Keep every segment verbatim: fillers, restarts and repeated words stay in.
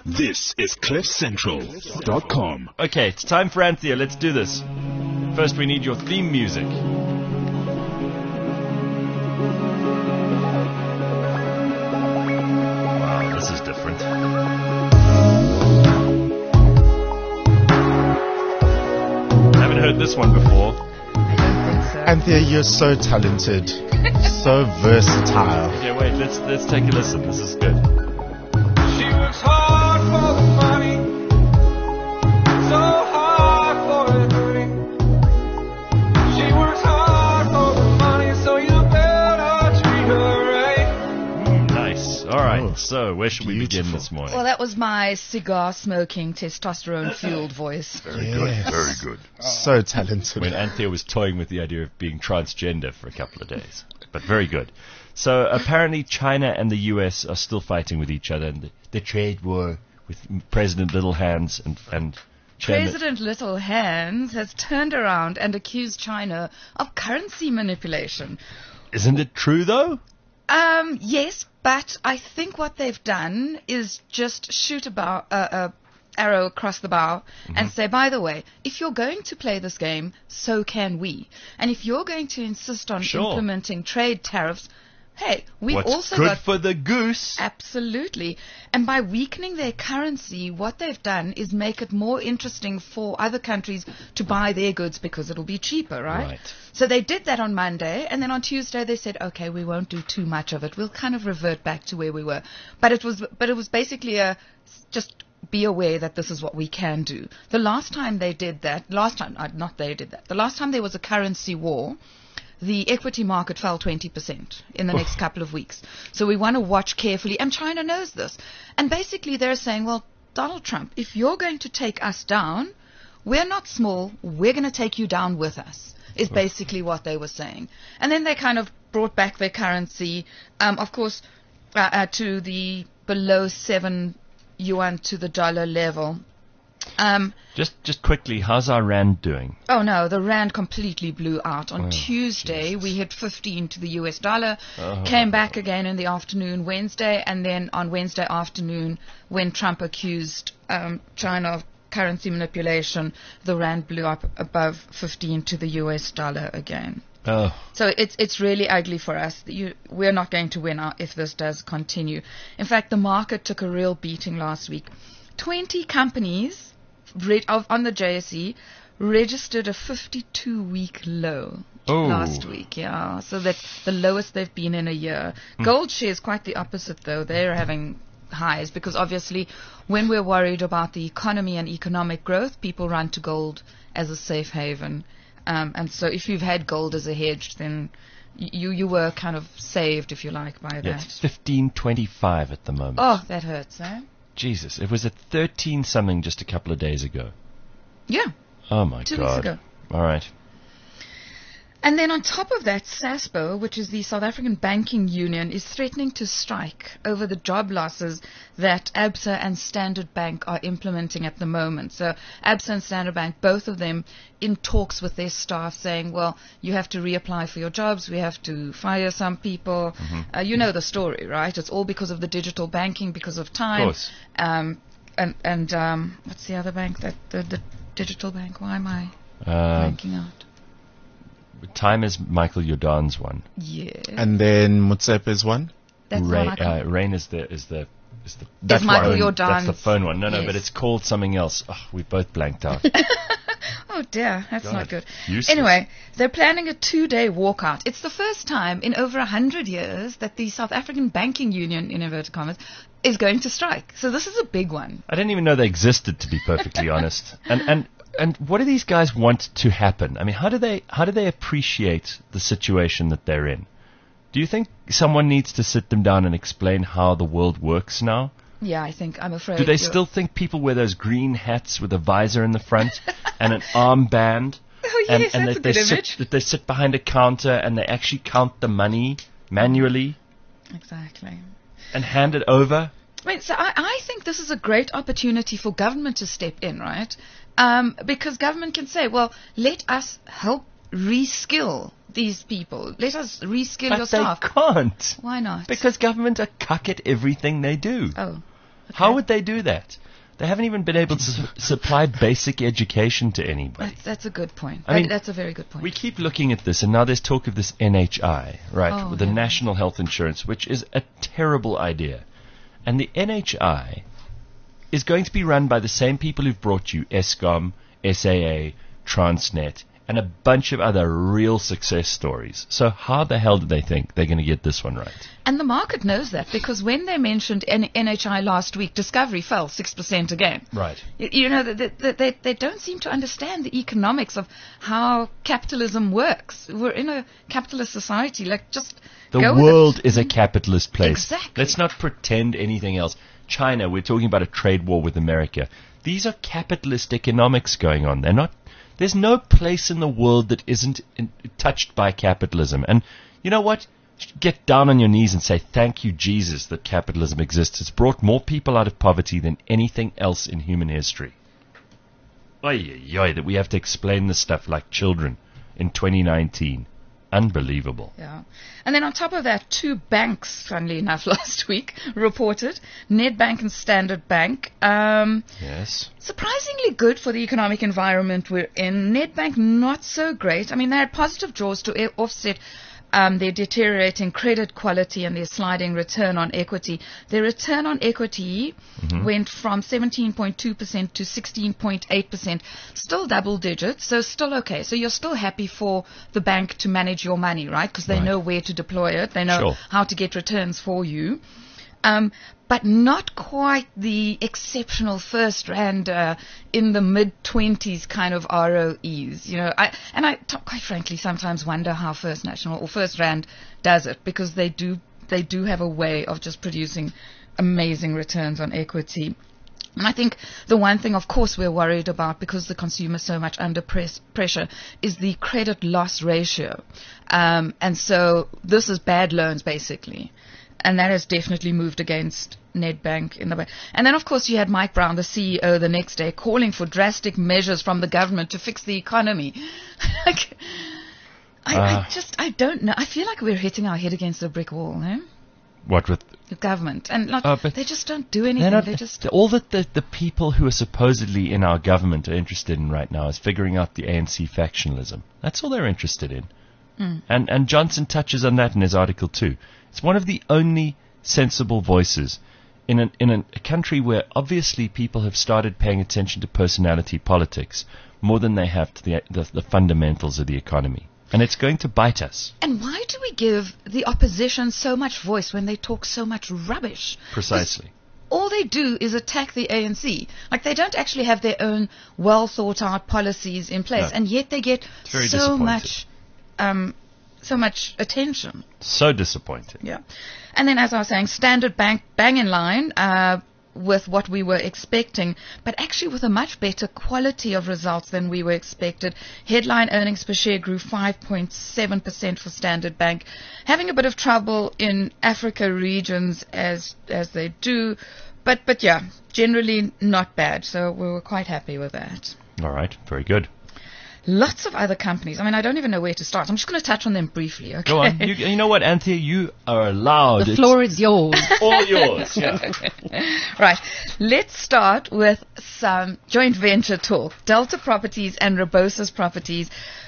This is cliff central dot com. Okay, it's time for Anthea. Let's do this. First, we need your theme music. Wow, this is different. Haven't heard this one before. I don't think so. Anthea, you're so talented, so versatile. Okay, wait. Let's let's take a listen. This is good. She works hard for the money, so hard for it, honey. She works hard for the money, so you better treat her right. Mm, nice. All right. Oh, so, where should we begin beautiful. this morning? Well, that was my cigar-smoking, testosterone-fueled voice. Very Yes. good. Very good. So talented. When Anthea was toying with the idea of being transgender for a couple of days. But very good. So apparently China and the U S are still fighting with each other in the, the trade war with President Little Hands and, and Chairman... President Little Hands has turned around and accused China of currency manipulation. Isn't it true, though? Um, yes, but I think what they've done is just shoot a, bow, uh, a arrow across the bow mm-hmm. and say, by the way, if you're going to play this game, so can we. And if you're going to insist on Sure. implementing trade tariffs, hey, we've What's also good got... for the goose? Absolutely. And by weakening their currency, what they've done is make it more interesting for other countries to buy their goods because it'll be cheaper, right? Right. So they did that on Monday, and then on Tuesday they said, okay, we won't do too much of it. We'll kind of revert back to where we were. But it was, but it was basically a just be aware that this is what we can do. The last time they did that, last time, uh, not they did that, the last time there was a currency war, the equity market fell twenty percent in the next couple of weeks. So we want to watch carefully, and China knows this. And basically they're saying, well, Donald Trump, if you're going to take us down, we're not small, we're going to take you down with us, is basically what they were saying. And then they kind of brought back their currency, um, of course, uh, uh, to the below seven yuan to the dollar level. Um, Just just quickly, how's our rand doing? Oh no, the rand completely blew out. On Oh, Tuesday, Jesus. we hit fifteen to the U S dollar, Oh. came back again in the afternoon Wednesday, and then on Wednesday afternoon, when Trump accused um, China of currency manipulation, the rand blew up above fifteen to the U S dollar again. Oh, So it's it's really ugly for us. You, we're not going to win out if this does continue. In fact, the market took a real beating last week. twenty companies Re- of, on the J S E registered a fifty-two week low Oh. last week. Yeah, so that's the lowest they've been in a year. Gold shares quite the opposite, though. They're having highs because obviously when we're worried about the economy and economic growth, people run to gold as a safe haven. Um, and so if you've had gold as a hedge, then y- you you were kind of saved, if you like, by yeah, that. it's fifteen twenty-five at the moment. Oh, that hurts, eh? Jesus, it was at thirteen something just a couple of days ago. Yeah. Oh my Two God. weeks ago. All right. And then on top of that, SASPO, which is the South African Banking Union, is threatening to strike over the job losses that ABSA and Standard Bank are implementing at the moment. So ABSA and Standard Bank, both of them in talks with their staff saying, well, you have to reapply for your jobs, we have to fire some people. Mm-hmm. Uh, you know the story, right? It's all because of the digital banking, because of time. Of course. Um, and and um, what's the other bank? That the, the digital bank? Why am I Uh, blanking out? time is Michael Jordan's one. Yeah. And then Motsepe's one. That's the Rain, one I can't- uh, Rain is the is the is the That's Michael one. Jordan. That's the phone one. No, no, Yes. but it's called something else. Oh, we both blanked out. Oh dear, that's God, not good. useless. Anyway, they're planning a two-day walkout. It's the first time in over a hundred years that the South African Banking Union, in inverted commas, is going to strike. So this is a big one. I didn't even know they existed, to be perfectly honest. And and and what do these guys want to happen? I mean, how do they how do they appreciate the situation that they're in? Do you think someone needs to sit them down and explain how the world works now? Yeah, I think I'm afraid. Do they you're- still think people wear those green hats with a visor in the front and an armband? Oh and yes, and that's that a they good sit, image. that they sit behind a counter and they actually count the money manually Exactly. and hand it over? I mean, so I, I think this is a great opportunity for government to step in, right? Um, because government can say, well, let us help reskill these people. Let us reskill But your they staff. can't. Why not? Because government are cuck at everything they do. Oh. How would they do that? They haven't even been able to su- supply basic education to anybody. That's, that's a good point. I mean, That- that's a very good point. We keep looking at this, and now there's talk of this N H I, right, Oh, with the yeah. National Health Insurance, which is a terrible idea. And the N H I is going to be run by the same people who've brought you ESCOM, S A A, Transnet, and a bunch of other real success stories. So how the hell do they think they're going to get this one right? And the market knows that, because when they mentioned N- NHI last week, Discovery fell six percent again. Right. You, you know, they, they, they, they don't seem to understand the economics of how capitalism works. We're in a capitalist society. Like, just The go with world it. is a capitalist place. Exactly. Let's not pretend anything else. China, we're talking about a trade war with America. These are capitalist economics going on. They're not. There's no place in the world that isn't in, touched by capitalism. And you know what? Get down on your knees and say, thank you, Jesus, that capitalism exists. It's brought more people out of poverty than anything else in human history. Oy, oy, oy, that we have to explain this stuff like children in twenty nineteen. Unbelievable. Yeah. And then on top of that, two banks, funnily enough, last week reported, Nedbank and Standard Bank. Um, Yes. surprisingly good for the economic environment we're in. Nedbank, not so great. I mean, they had positive draws to e- offset um, their deteriorating credit quality and their sliding return on equity. Their return on equity went from seventeen point two percent to sixteen point eight percent. Still double digits, so still okay. So you're still happy for the bank to manage your money, right? Because they Right. know where to deploy it. They know Sure. how to get returns for you. Um, but not quite the exceptional first rand uh, in the mid twenties kind of R O Es, you know. I, and I, t- quite frankly, sometimes wonder how First National or First Rand does it, because they do they do have a way of just producing amazing returns on equity. And I think the one thing, of course, we're worried about, because the consumer's so much under press, pressure, is the credit loss ratio. Um, and so this is bad loans, basically. And that has definitely moved against Nedbank in the way. And then, of course, you had Mike Brown, the C E O, the next day calling for drastic measures from the government to fix the economy. like, I, Uh. I just, I don't know. I feel like we're hitting our head against a brick wall, no? What with The government. And like, Uh, but they just don't do anything. They're not, they just... all that the, the people who are supposedly in our government are interested in right now is figuring out the A N C factionalism. That's all they're interested in. Mm. And and Johnson touches on that in his article too. It's one of the only sensible voices in an, in an, a country where obviously people have started paying attention to personality politics more than they have to the, the, the fundamentals of the economy. And it's going to bite us. And why do we give the opposition so much voice when they talk so much rubbish? Precisely. All they do is attack the A N C. Like, they don't actually have their own well thought out policies in place, No. and yet they get It's very so disappointing. much, um, so much attention. So disappointing. Yeah. And then, as I was saying, Standard Bank bang in line uh, with what we were expecting, but actually with a much better quality of results than we were expected. Headline earnings per share grew five point seven percent for Standard Bank, having a bit of trouble in Africa regions as as they do, but but yeah, generally not bad. So we were quite happy with that. All right. Very good. Lots of other companies. I mean, I don't even know where to start. I'm just going to touch on them briefly. Okay. Go on. You, you know what, Anthea? You are allowed. The floor is yours. It's all yours. Yeah. Right. Let's start with some joint venture talk. Delta Properties and Robosis Properties,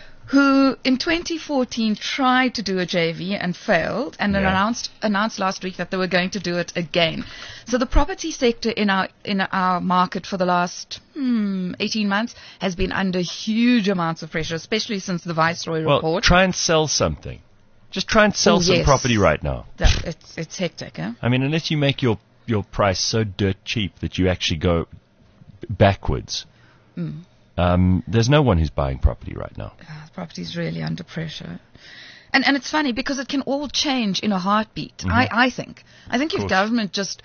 who in twenty fourteen tried to do a J V and failed, and then Yeah. announced announced last week that they were going to do it again. So the property sector in our in our market for the last hmm, eighteen months has been under huge amounts of pressure, especially since the Viceroy Well, report. try and sell something. Just try and sell Oh, some yes. property right now. That- it's it's hectic, huh? I mean, unless you make your, your price so dirt cheap that you actually go b- backwards, Mm. um, there's no one who's buying property right now. Uh, the property's really under pressure. And and it's funny because it can all change in a heartbeat, I, I think. I think if course. government just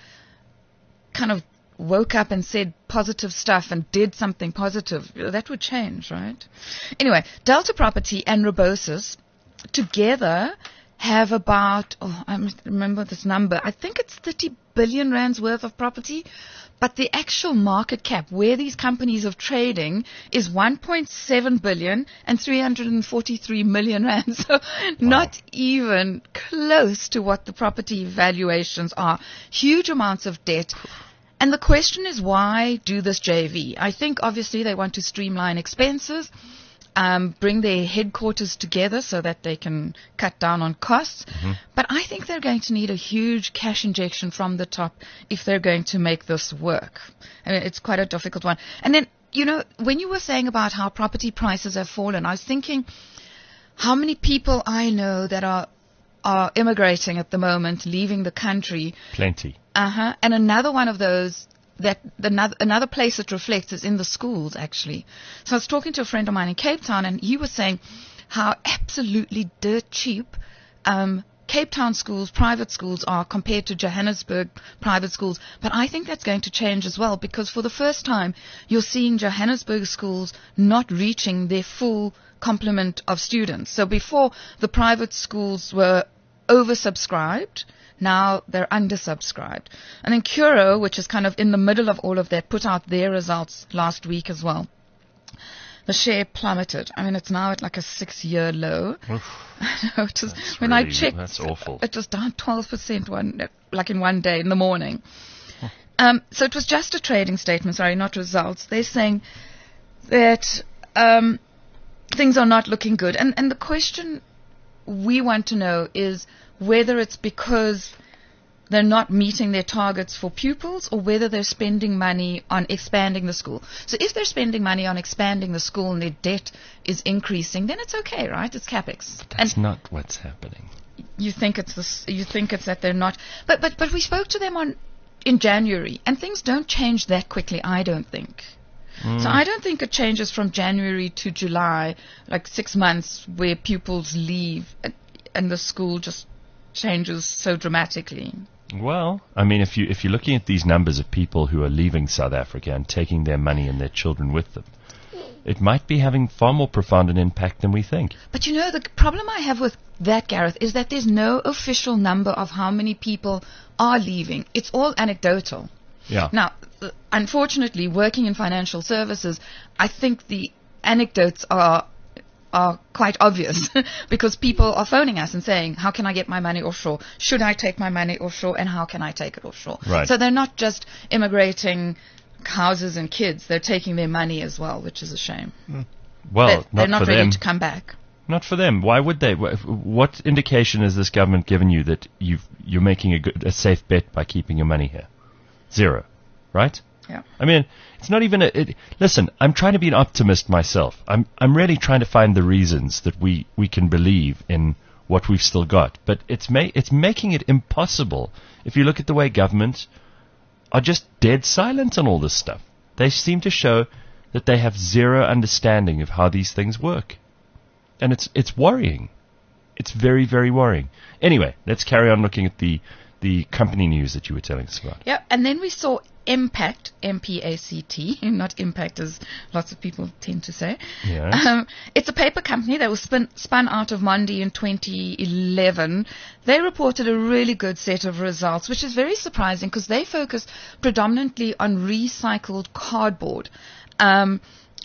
kind of woke up and said positive stuff and did something positive, that would change, right? Anyway, Delta Property and Robosis together have about, oh, I must remember this number, I think it's thirty billion rands worth of property, but the actual market cap where these companies are trading is one point seven billion and three hundred forty-three million rands. So not even close to what the property valuations are. Huge amounts of debt. And the question is, why do this J V? I think obviously they want to streamline expenses, um, bring their headquarters together so that they can cut down on costs. Mm-hmm. But I think they're going to need a huge cash injection from the top if they're going to make this work. I mean, it's quite a difficult one. And then, you know, when you were saying about how property prices have fallen, I was thinking how many people I know that are are immigrating at the moment, leaving the country. Plenty. Uh-huh. And another one of those, that another, another place it reflects is in the schools, actually. So I was talking to a friend of mine in Cape Town, and he was saying how absolutely dirt cheap um, Cape Town schools, private schools are compared to Johannesburg private schools. But I think that's going to change as well, because for the first time, you're seeing Johannesburg schools not reaching their full complement of students. So before, the private schools were oversubscribed. Now they're undersubscribed. And then Curro, which is kind of in the middle of all of that, put out their results last week as well. The share plummeted. I mean, it's now at like a six-year low. Oof, I know, it was, that's when I really- checked, that's awful. it was down twelve percent one, like in one day in the morning. Um, so it was just a trading statement, sorry, not results. They're saying that um, things are not looking good. And, and the question we want to know is whether it's because they're not meeting their targets for pupils or whether they're spending money on expanding the school. So if they're spending money on expanding the school and their debt is increasing, then it's okay, right? It's CapEx. That's and not what's happening. you think it's this, you think it's that they're not, but but but we spoke to them on in January, and things don't change that quickly. I don't think. So I don't think it changes from January to July, like six months where pupils leave and, and the school just changes so dramatically. Well, I mean, if you if you're looking at these numbers of people who are leaving South Africa and taking their money and their children with them, it might be having far more profound an impact than we think. But you know, the problem I have with that, Gareth, is that there's no official number of how many people are leaving. It's all anecdotal. Yeah. Now, uh, unfortunately, working in financial services, I think the anecdotes are are quite obvious because people are phoning us and saying, how can I get my money offshore? Should I take my money offshore, and how can I take it offshore? Right. So they're not just immigrating houses and kids, they're taking their money as well, which is a shame. Well, they're, not they're not for ready them. to come back. Not for them. Why would they? Wh- What indication has this government given you that you've, you're making a, good, a safe bet by keeping your money here? Zero, right? Yeah. I mean, it's not even a. It, listen, I'm trying to be an optimist myself. I'm I'm really trying to find the reasons that we, we can believe in what we've still got. But it's ma- it's making it impossible. If you look at the way governments are just dead silent on all this stuff, they seem to show that they have zero understanding of how these things work, and it's it's worrying. It's very very worrying. Anyway, let's carry on looking at the the company news that you were telling us about. Yeah, and then we saw Impact, M P A C T, not Impact as lots of people tend to say. Yes. Um, it's a paper company that was spun, spun out of Mondi in twenty eleven. They reported a really good set of results, which is very surprising because they focus predominantly on recycled cardboard. Um,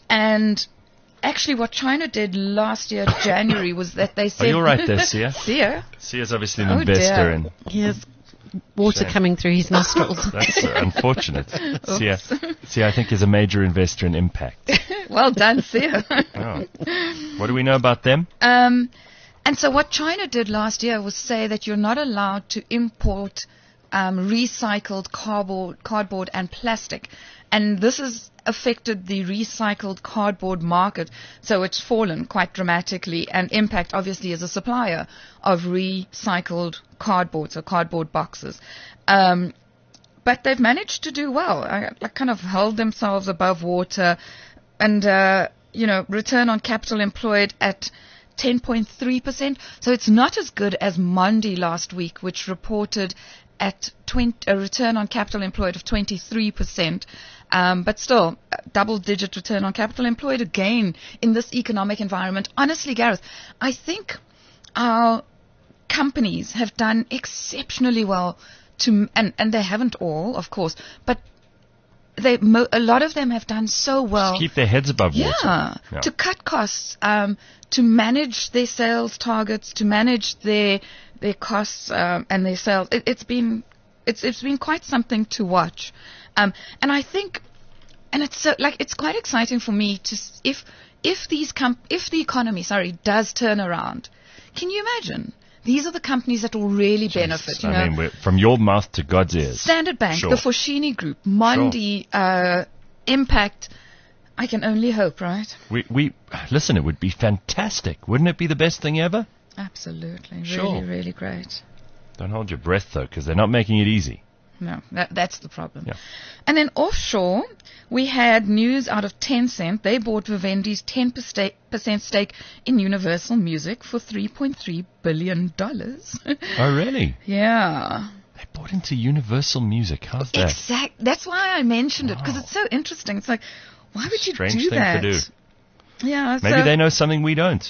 and actually what China did last year, January, was that they said... Are you all right there, Sia? Sia? Sia's obviously an Oh, investor dear. in. He has water Shame. coming through his nostrils. That's uh, unfortunate. Sia, Sia, I think, is a major investor in Impact. Well done, Sia. Oh. What do we know about them? Um, and so what China did last year was say that you're not allowed to import um, recycled cardboard, cardboard and plastic. And this has affected the recycled cardboard market, so it's fallen quite dramatically. And Impact obviously is a supplier of recycled cardboard, so cardboard boxes. Um, but they've managed to do well. I, I kind of held themselves above water, and uh, you know, return on capital employed at ten point three percent. So it's not as good as Mondi last week, which reported at twenty, a return on capital employed of twenty-three percent. Um, but still, double-digit return on capital employed again in this economic environment. Honestly, Gareth, I think our companies have done exceptionally well to, and, and they haven't all, of course, but they mo- a lot of them have done so well. Just keep their heads above Yeah, water. Yeah. to cut costs, um, to manage their sales targets, to manage their their costs um, and their sales. It, it's been it's it's been quite something to watch, um, and I think, and it's so like it's quite exciting for me to s- if if these com- if the economy, sorry, does turn around. Can you imagine? These are the companies that will really benefit. You know, I mean, we're, from your mouth to God's ears. Standard Bank, Sure. the Foschini Group, Mondi, uh, Impact. I can only hope, right? We, we, listen, it would be fantastic. Wouldn't it be the best thing ever? Absolutely, Sure. really, really great. Don't hold your breath, though, because they're not making it easy. No, that, that's the problem. Yeah. And then offshore, we had news out of Tencent. They bought Vivendi's ten percent stake in Universal Music for three point three billion dollars. Oh, really? Yeah. They bought into Universal Music. How's that? Exact. That's why I mentioned it, because Wow. it's so interesting. It's like, why would you Strange do thing that? to do. Yeah. Maybe so, they know something we don't.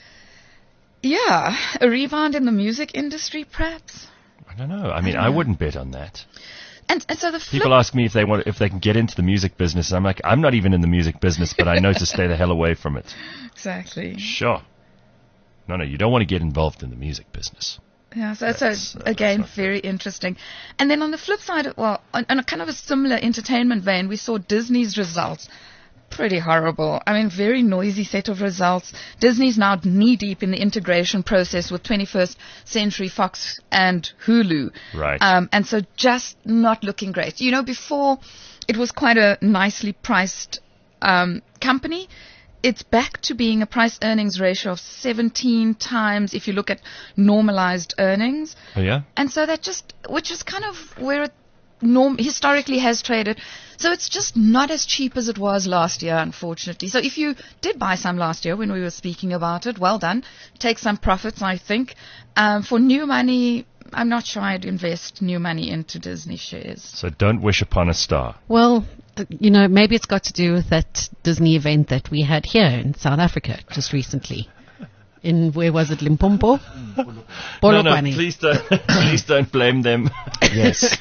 Yeah. A rebound in the music industry, perhaps. I don't know. I mean, I wouldn't bet on that. And, and so the flip People ask me if they want, if they can get into the music business. I'm like, I'm not even in the music business, but I know to stay the hell away from it. Exactly. Sure. No, no, you don't want to get involved in the music business. Yeah, so, That's, so uh, again, that's not very interesting. And then on the flip side, well, on, on a kind of a similar entertainment vein, we saw Disney's results. Pretty horrible. I mean, very noisy set of results. Disney's now knee-deep in the integration process with twenty-first Century Fox and Hulu. Right. Um, and so just not looking great. You know, before it was quite a nicely priced um, company. It's back to being a price-earnings ratio of seventeen times if you look at normalized earnings. Oh, yeah? And so that just, which is kind of where it norm, historically has traded. So it's just not as cheap as it was last year, unfortunately. So if you did buy some last year when we were speaking about it, well done. Take some profits, I think. Um, for new money, I'm not sure I'd invest new money into Disney shares. So don't wish upon a star. Well, uh, you know, maybe it's got to do with that Disney event that we had here in South Africa just recently. In, where was it, Limpopo? No, no, Polokwane. please don't, please don't blame them. Yes.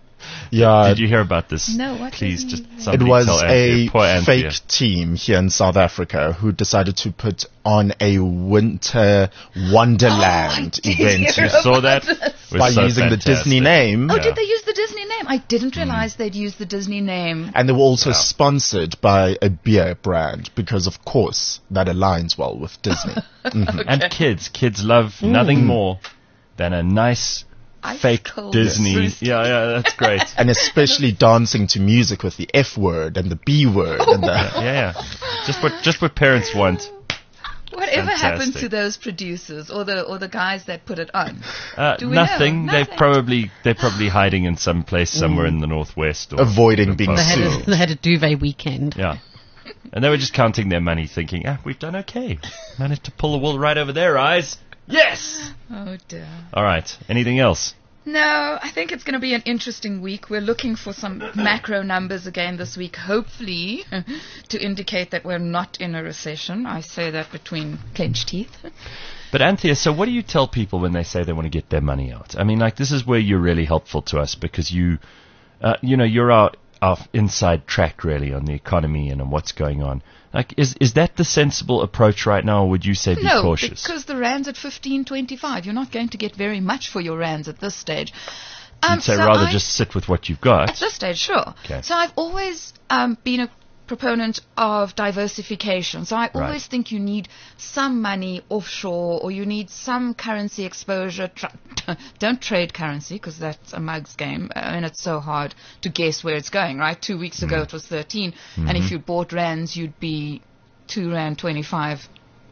Yeah. Did you hear about this? No, what Please is just he- It somebody was tell a Anthea. Poor Anthea. fake team here in South Africa who decided to put on a winter wonderland Oh, I did event hear You saw that? about this. It was by so using the Disney fantastic. name. Oh, Yeah. did they use the Disney name? I didn't realize they'd used the Disney name. And they were also Yeah. sponsored by a beer brand because, of course, that aligns well with Disney. Mhm. And kids. Kids love nothing more than a nice Ice fake cold Disney. Bruce. Yeah, yeah, that's great. And especially dancing to music with the F word and the B word and the Yeah, yeah. Just what just what parents want. Whatever happened Fantastic. to those producers or the or the guys that put it on? Uh, Do we know? nothing. They're Nothing. probably they're probably hiding in some place somewhere in the northwest. Or Avoiding being They had, a, sued. they had a duvet weekend. Yeah. And they were just counting their money, thinking, ah, we've done okay. Managed to pull the wool right over their eyes. Yes. Oh dear. All right. Anything else? No, I think it's going to be an interesting week. We're looking for some macro numbers again this week, hopefully, to indicate that we're not in a recession. I say that between clenched teeth. But Anthea, so what do you tell people when they say they want to get their money out? I mean, like, this is where you're really helpful to us because you, uh, you know, you're our, our inside track really on the economy and on what's going on. Like, is is that the sensible approach right now, or would you say be no, cautious? because the rand's at fifteen twenty-five. You're not going to get very much for your rands at this stage. Um, You'd say so rather I- just sit with what you've At got. this stage, sure. Okay. So I've always um, been a proponent of diversification. So I Right. always think you need some money offshore or you need some currency exposure. Tra- Don't trade currency because that's a mug's game. I mean, it's so hard to guess where it's going, right? Two weeks ago it was thirteen. And if you bought rands, you'd be two rand twenty-five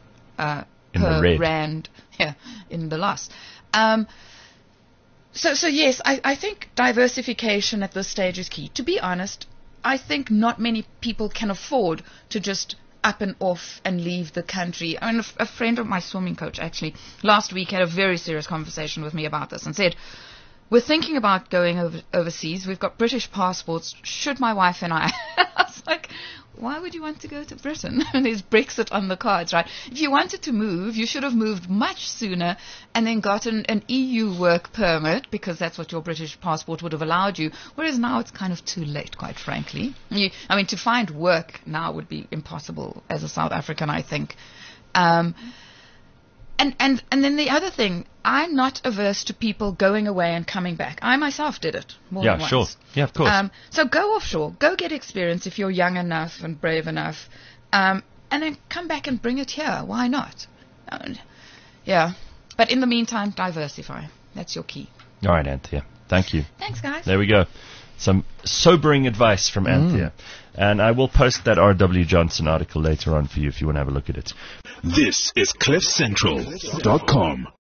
uh, In the per red. rand yeah, in the loss. Um, so, so yes, I, I think diversification at this stage is key. To be honest, I think not many people can afford to just up and off and leave the country. I mean, a, f- a friend of my swimming coach actually last week had a very serious conversation with me about this and said, we're thinking about going over, overseas. We've got British passports. Should my wife and I? I was like, why would you want to go to Britain? There's Brexit on the cards, right? If you wanted to move, you should have moved much sooner and then gotten an E U work permit because that's what your British passport would have allowed you. Whereas now it's kind of too late, quite frankly. You, I mean, to find work now would be impossible as a South African, I think. Um, and, and, and then the other thing, I'm not averse to people going away and coming back. I myself did it more Yeah, than sure. once. Yeah, of course. Um, so go offshore. Go get experience if you're young enough and brave enough. Um, and then come back and bring it here. Why not? Uh, yeah. But in the meantime, diversify. That's your key. All right, Anthea. Thank you. Thanks, guys. There we go. Some sobering advice from Anthea. And I will post that R W Johnson article later on for you if you want to have a look at it. This is cliff central dot com.